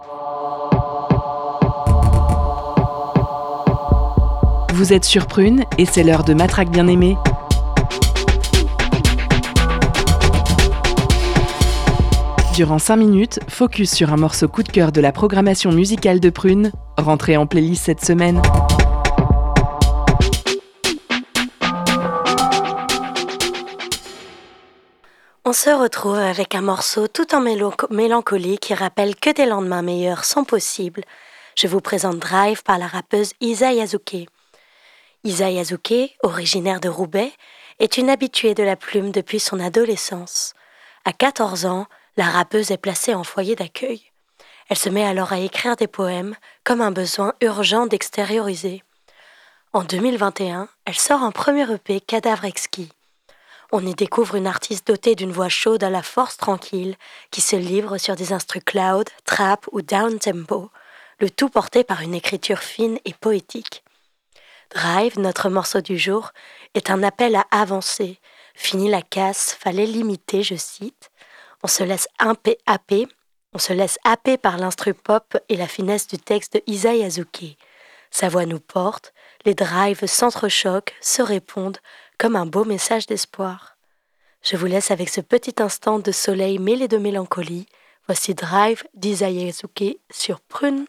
Vous êtes sur Prune et c'est l'heure de Matraque bien-aimée. Durant 5 minutes, focus sur un morceau coup de cœur de la programmation musicale de Prune, rentré en playlist cette semaine. On se retrouve avec un morceau tout en mélancolie qui rappelle que des lendemains meilleurs sont possibles. Je vous présente Drive par la rappeuse Isa Yasuke. Isa Yasuke, originaire de Roubaix, est une habituée de la plume depuis son adolescence. À 14 ans, la rappeuse est placée en foyer d'accueil. Elle se met alors à écrire des poèmes comme un besoin urgent d'extérioriser. En 2021, elle sort un premier EP, Cadavre Exquis. On y découvre une artiste dotée d'une voix chaude à la force tranquille qui se livre sur des instrus cloud, trap ou down-tempo, le tout porté par une écriture fine et poétique. Drive, notre morceau du jour, est un appel à avancer. Fini la casse, fallait limiter, je cite. On se laisse happer par l'instru pop et la finesse du texte de Isa Yasuke. Sa voix nous porte, les drives s'entrechoquent, se répondent comme un beau message d'espoir. Je vous laisse avec ce petit instant de soleil mêlé de mélancolie. Voici Drive d'Isa Yasuke sur Prune.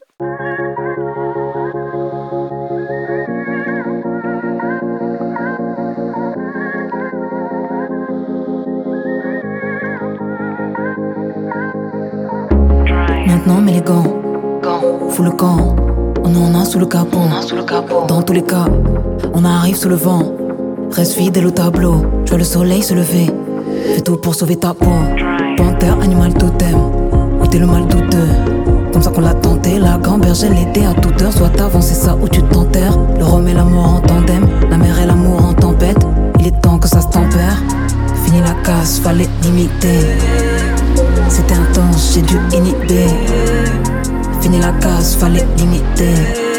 Maintenant mets les gants, fous le camp. On en a sous le capot. Dans tous les cas, on arrive sous le vent. Reste fidèle au tableau. Je vois le soleil se lever. Fais tout pour sauver ta peau. Panthère, animal totem. Ôter le mal douteux. Comme ça qu'on l'a tenté. La gamberge elle était à toute heure. Soit avancé ça ou tu t'enterres. Le rhum et l'amour en tandem. La mer et l'amour en tempête. Il est temps que ça se tempère. Fini la casse, fallait limiter. C'était intense, j'ai dû inhiber. Fini la casse, fallait limiter.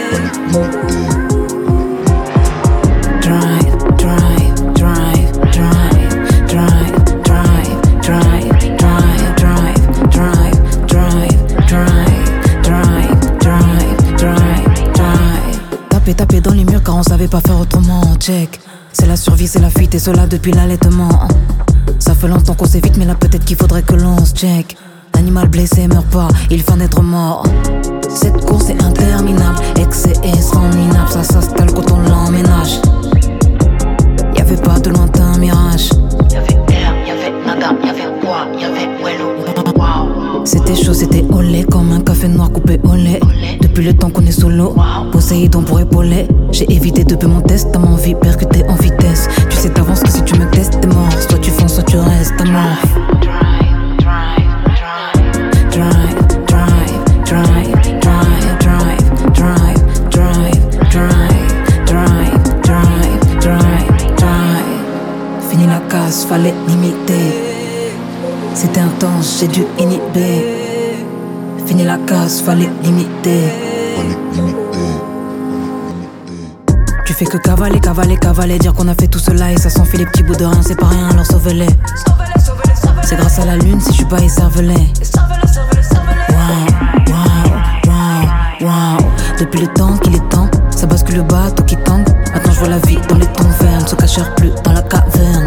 Drive, drive, drive, drive, drive, drive, drive, drive, drive, drive, drive, drive, drive, drive, drive. Taper dans les murs car on savait pas faire autrement. Check, c'est la survie, c'est la fuite et cela depuis l'allaitement. Ça fait longtemps qu'on s'évite mais là peut-être qu'il faudrait que l'on se check. L'animal blessé meurt pas, il feint d'être mort. Cette course est interminable, excès et sans minable. Ça s'installe quand on l'emménage. Y'avait pas de lointain mirage. Y'avait air, y'avait nada, y'avait quoi, y'avait wello. Wow. C'était chaud, c'était olé, comme un café noir coupé au lait. Depuis le temps qu'on est solo, Poséidon pour épauler. J'ai évité depuis mon test, t'as m'envie percuté en vitesse. Tu sais d'avance que si tu me testes, t'es mort. Soit tu fonces, soit tu restes à mort. Fini la casse, fallait limiter. C'était intense, j'ai dû inhiber. Fini la casse, fallait limiter. Tu fais que cavaler, dire qu'on a fait tout cela et ça s'enfile les petits bouts de rien, c'est pas rien, alors sauve-les. C'est grâce à la lune si je suis pas écervelé. Wow. Depuis le temps qu'il est temps, ça bascule le bateau qui tangue. Maintenant je vois la vie dans les tons verts, ne se cachèrent plus dans la caverne.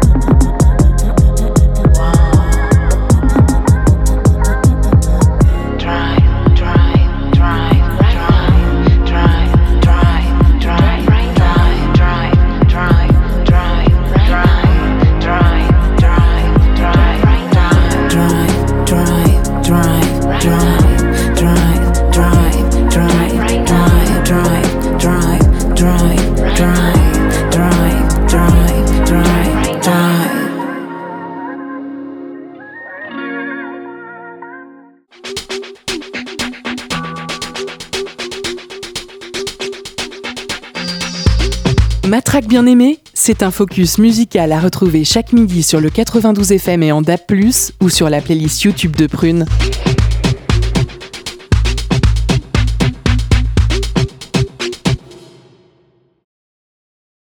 Matraque bien-aimée, c'est un focus musical à retrouver chaque midi sur le 92 FM et en DAB+, ou sur la playlist YouTube de Prune.